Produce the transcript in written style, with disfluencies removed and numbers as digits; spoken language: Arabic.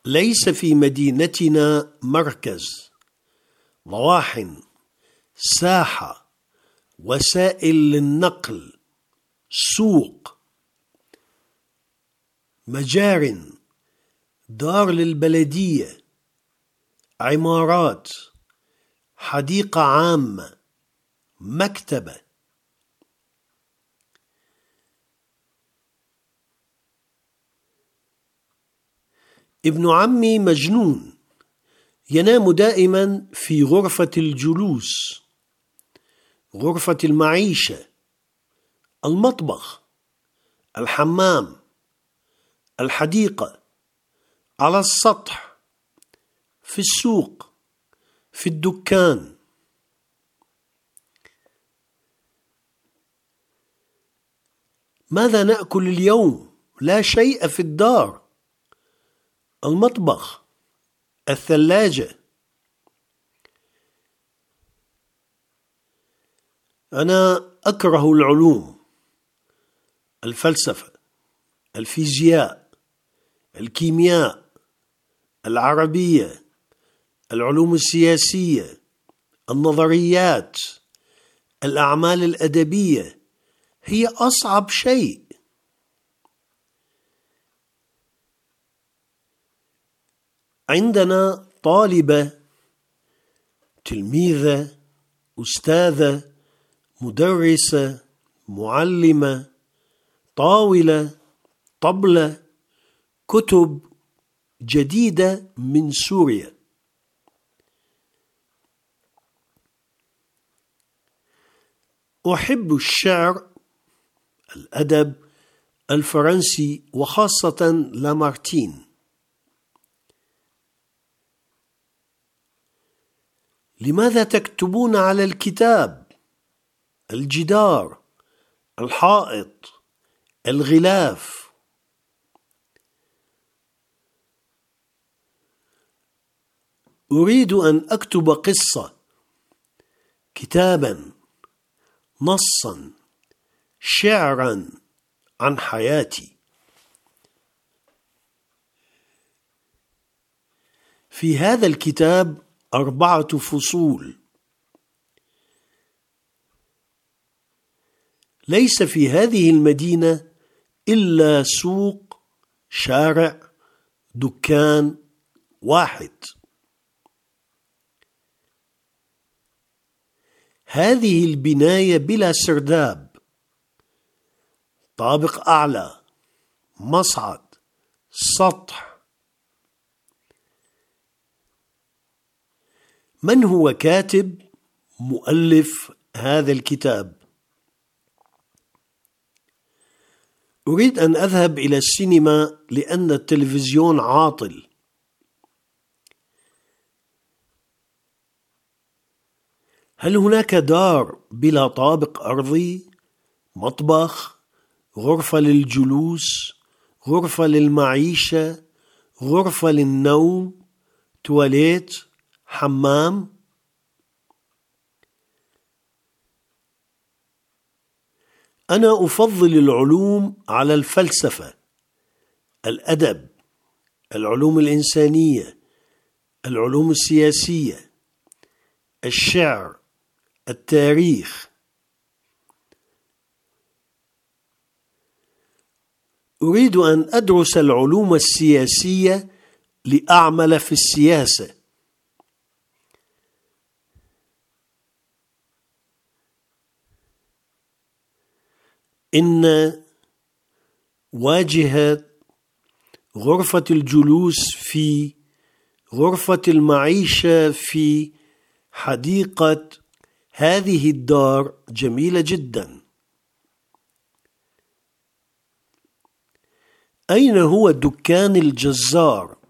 ليس في مدينتنا مركز، ضواحٍ، ساحة، وسائل للنقل، سوق، مجار، دار للبلدية، عمارات، حديقة عامة، مكتبة. ابن عمي مجنون، ينام دائما في غرفة الجلوس، غرفة المعيشة، المطبخ، الحمام، الحديقة، على السطح، في السوق، في الدكان. ماذا نأكل اليوم؟ لا شيء في الدار، المطبخ، الثلاجة. أنا أكره العلوم، الفلسفة، الفيزياء، الكيمياء، العربية، العلوم السياسية، النظريات، الأعمال الأدبية. هي أصعب شيء. عندنا طالبة، تلميذة، أستاذة، مدرسة، معلمة، طاولة، طبلة، كتب جديدة من سوريا. أحب الشعر، الأدب الفرنسي، وخاصة لامارتين. لماذا تكتبون على الكتاب، الجدار، الحائط، الغلاف؟ أريد أن أكتب قصة، كتابا، نصا، شعرا عن حياتي. في هذا الكتاب 4 فصول. ليس في هذه المدينة إلا سوق، شارع، دكان واحد. هذه البناية بلا سرداب، طابق أعلى، مصعد، سطح. من هو كاتب مؤلف هذا الكتاب؟ أريد أن أذهب إلى السينما لأن التلفزيون عاطل. هل هناك دار بلا طابق أرضي، مطبخ، غرفة للجلوس، غرفة للمعيشة، غرفة للنوم، تواليت، حمام؟ أنا أفضل العلوم على الفلسفة، الأدب، العلوم الإنسانية، العلوم السياسية، الشعر، التاريخ. أريد أن أدرس العلوم السياسية لأعمل في السياسة. إن واجهة غرفة الجلوس في غرفة المعيشة في حديقة هذه الدار جميلة جدا. أين هو دكان الجزار؟